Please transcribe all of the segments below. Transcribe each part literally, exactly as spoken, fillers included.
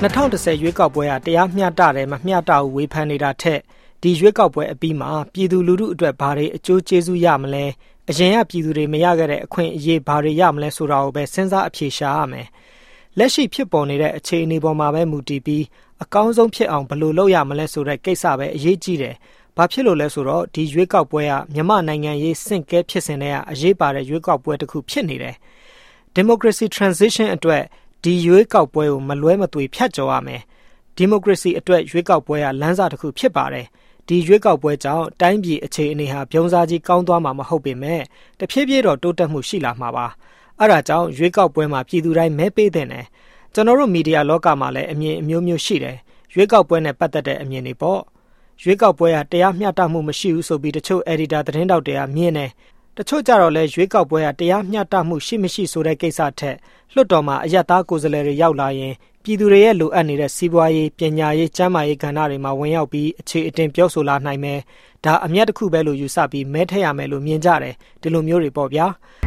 ၂၀၁၀ရွေးကောက်ပွဲဟာတရားမျှတတယ်မမျှတဘူးဝေဖန်နေတာထက်ဒီရွေးကောက်ပွဲအပြီးမှာပြည်သူလူထုအတွက်ဘာတွေအကျိုးကျေးဇူးရမလဲအရင်ကပြည်သူတွေမရခဲ့တဲ့အခွင့်အရေးဘာတွေရမလဲဆိုတာကိုပဲစဉ်းစားအဖြေရှာရမယ်လက်ရှိဖြစ်ပေါ်နေတဲ့အခြေအနေပေါ်မှာပဲမူတည်ပြီးအကောင်းဆုံးဖြစ်အောင်ဘယ်လိုလုပ်ရမလဲဆိုတဲ့ကိစ္စပဲအရေးကြီးတယ်ဘာဖြစ်လို့လဲဆိုတော့ဒီရွေးကောက်ပွဲကမြန်မာနိုင်ငံရေးစင့်ကဲဖြစ်စဉ်တွေကအရေးပါတဲ့ရွေးကောက်ပွဲတစ်ခုဖြစ်နေတယ် Democracy Transition အတွက်ဒီရွေးကောက်ပွဲကိုမလွဲမသွေဖြတ်ကျော်ရမယ်ဒီမိုကရေစီအတွက်ရွေးကောက်ပွဲကလမ်းစာတစ်ခုဖြစ်ပါတယ်ဒီရွေးကောက်ပွဲကြောင့်တိုင်းပြည်အခြေအနေဟာပြုံးစားကြီးကောင်းသွားမှာမဟုတ်ပေမဲ့တဖြည်းဖြည်းတော့တိုးတက်မှုရှိလာမှာပါအဲ့ဒါကြောင့်ရွေးကောက်ပွဲမှာပြည်သူတိုင်းမဲပေးတဲ့နယ်ကျွန်တော်တို့မီဒီယာလောကမှာလည်းအမြင်အမျိုးမျိုးရှိတယ်ရွေးကောက်ပွဲနဲ့ပတ်သက်တဲ့အမြင်တွေပေါ့ရွေးကောက်ပွဲကတရားမျှတမှုမရှိဘူးဆိုပြီးတချို့ editor သတင်းတောက်တွေကမြင်တယ်တချို့ကြတော့လဲရွေးကောက်ပွဲကတရားမျှတမှုရှိမရှိဆိုတဲ့ကိစ္စထက်လွှတ်တော်မှာအယက်သားကိုယ်စားလှယ်တွေရောက်လာရင်ပြည်သူတွေရဲ့လိုအပ်နေတဲ့စီးပွားရေးပညာရေးကျန်းမာရေးကဏ္ဍတွေမှာဝင်ရောက်ပြီးအခြေအတင်ပြောဆိုလာနိုင်မယ်ဒါအမြတ်တစ်ခုပဲလို့ယူဆပြီးမဲထည့်ရမယ်လို့မြင်ကြတယ်ဒီလိုမျိုးတွေပေါ့ဗျာ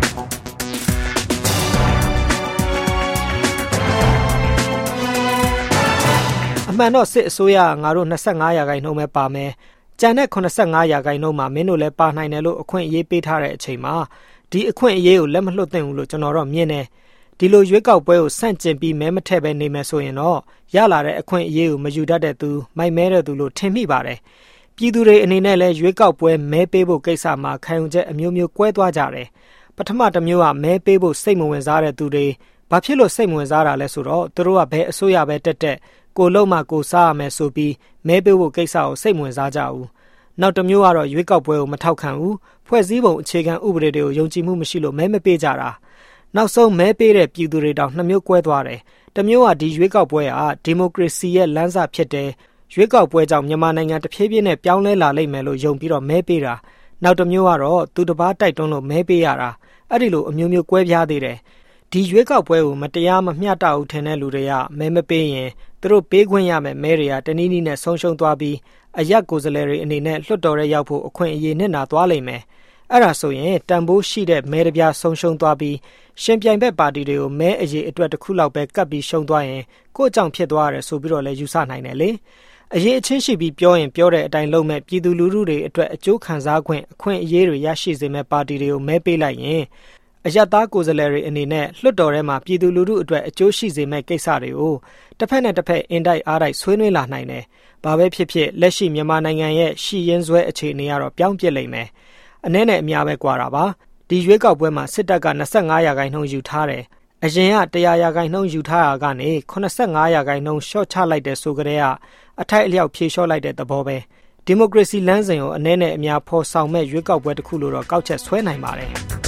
အမှန်တော့စစ်အစိုးရငါတို့၂၅ရာခိုင်နှုန်းပဲပါမယ်ကျန်တဲ့၈၅ရာခိုင်နှုန်းမှာမင်းတို့လည်းပါနိုင်တယ်လို့အခွင့်အရေးပေးထားတဲ့အချိန်မှာဒီအခွင့်အရေးကိုလက်မလွတ်သင့်ဘူးလို့ကျွန်တော်တော့မြင်တယ်ဒီလိုရွေးကောက်ပွဲကိုဆန့်ကျင်ပြီးမဲမထည့်ပဲနေမယ်ဆိုရင်တော့ရလာတဲ့အခွင့်အရေးကိုမယူတတ်တဲ့သူမိုက်မဲတဲ့သူလို့ထင်မိပါတယ်ပြည်သူတွေအနေနဲ့လည်းရွေးကောက်ပွဲမဲပေးဖို့ကိစ္စမှာခံယူချက်အမျိုးမျိုးကွဲသွားကြတယ်ပထမတစ်မျိုးကမဲပေးဖို့စိတ်မဝင်စားတဲ့သူတွေဘာဖြစ်လို့စိတ်မဝင်စားတာလဲဆိုတော့သူတို့ကဘယ်အစိုးရပဲတက်တက်ကိုလုံးမှကိုစားရမယ်ဆိုပြီးမဲပေးဖို့ကိစ္စကိုစိတ်ဝင်စားကြဘူးနောက်တစ်မျိုးကတော့ရွေးကောက်ပွဲကိုမထောက်ခံဘူးဖွဲ့စည်းပုံအခြေခံဥပဒေတွေကိုယုံကြည်မှုမရှိလို့မဲမပေးကြတာနောက်ဆုံးမဲပေးတဲ့ပြည်သူတွေတောင်နှစ်မျိုးကွဲသွားတယ်တစ်မျိုးကဒီရွေးကောက်ပွဲကဒီမိုကရေစီရဲ့လမ်းစာဖြစ်တယ်ရွေးကောက်ပွဲကြောင့်မြန်မာနိုင်ငံတစ်ဖြည်းဖြည်းနဲ့ပြောင်းလဲလာလိမ့်မယ်လို့ယုံပြီးတော့မဲပေးတာနောက်တစ်မျိုးကတော့သူတစ်ပါးတိုက်တွန်းလို့မဲပေးရတာအဲ့ဒီလိုအမျိုးမျိုးကွဲပြားသေးတယ်ဒီရွေးကောက်ပွဲကိုမတရားမမျှတဘူးထင်တဲ့လူတွေကမဲမပေးရင်သူတို့ပေးခွင့်ရမယ်မဲတွေကတနည်းနည်းနဲ့ဆုံးရှုံးသွားပြီးအရက်ကိုယ်စားလှယ်တွေအနေနဲ့လွှတ်တော်ရဲရောက်ဖို့အခွင့်အရေးနဲ့နာသွားလိမ့်မယ်အဲ့ဒါဆိုရင်တန်ဖိုးရှိတဲ့မဲတပြားဆုံးရှုံးသွားပြီးရှင်ပြိုင်ဘက်ပါတီတွေကိုမဲအရေးအတွက်တစ်ခုလောက်ပဲကပ်ပြီးရှုံးသွားရင်ကိုယ့်အကြောင့်ဖြစ်သွားရတယ်ဆိုပြီးတော့လည်းယူဆနိုင်တယ်လေအရေးအချင်းရှိပြီးပြောရင်ပြောတဲ့အတိုင်းလုပ်မဲ့ပြည်သူလူထုတွေအတွက်အကျိုးခံစားခွင့်အခွင့်အရေးတွေရရှိစေမဲ့ပါတီတွေကိုမဲပေးလိုက်ရင်အယက်သားကိုယ်စားလှယ်တွေအနေနဲ့လွှတ်တော်ထဲမှာပြည်သူလူထုအတွက်အကျိုးရှိစေမဲ့ကိစ္စတွေကိုတစ်ဖက်နဲ့တစ်ဖက်အင်တိုက်အားတိုက်ဆွေးနွေးလာနိုင်တယ်။ဘာပဲဖြစ်ဖြစ်လက်ရှိမြန်မာနိုင်ငံရဲ့ရှိရင်းစွဲအခြေအနေကတော့ပြောင်းပြစ်လိမ့်မယ်။အနည်းနဲ့အများပဲကွာတာပါ။ဒီရွေးကောက်ပွဲမှာစစ်တပ်က၂၅ရာခိုင်နှုန်းယူထားတယ်။အရင်က၁၀၀ရာခိုင်နှုန်းယူထားတာကနေ၈၅ရာခိုင်နှုန်းရှော့ချလိုက်တဲ့ဆိုကြတဲ့အထိုက်အလျောက်ဖြေလျှော့လိုက်တဲ့သဘောပဲ။ဒီမိုကရေစီလမ်းစဉ်ကိုအနည်းနဲ့အများဖော်ဆောင်မဲ့ရွေးကောက်ပွဲတစ်ခုလို့တော့ကောက်ချက်ဆွဲနိုင်ပါတယ်။